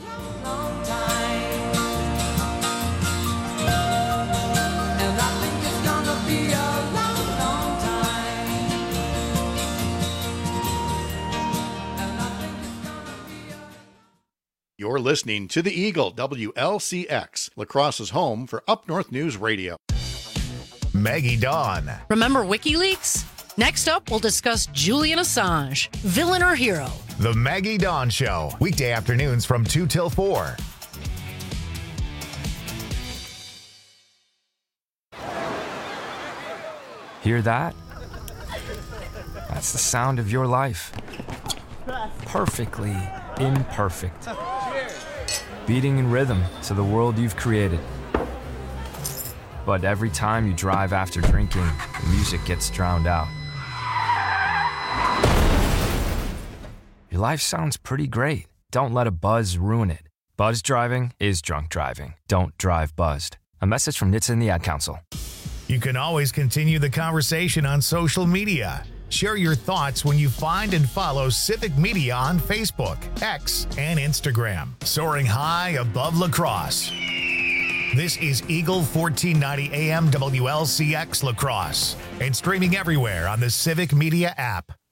S6: You're listening to The Eagle, WLCX, La Crosse's home for Up North News Radio.
S1: Maggie Dawn.
S10: Remember WikiLeaks? Next up, we'll discuss Julian Assange, villain or hero.
S1: The Maggie Dawn Show, weekday afternoons from 2 till 4.
S12: Hear that? That's the sound of your life. Perfectly imperfect. Beating in rhythm to the world you've created. But every time you drive after drinking, the music gets drowned out. Your life sounds pretty great. Don't let a buzz ruin it. Buzz driving is drunk driving. Don't drive buzzed. A message from NHTSA and the Ad Council.
S1: You can always continue the conversation on social media. Share your thoughts when you find and follow Civic Media on Facebook, X, and Instagram. Soaring high above La Crosse. This is Eagle 1490 AM WLCX La Crosse and streaming everywhere on the Civic Media app.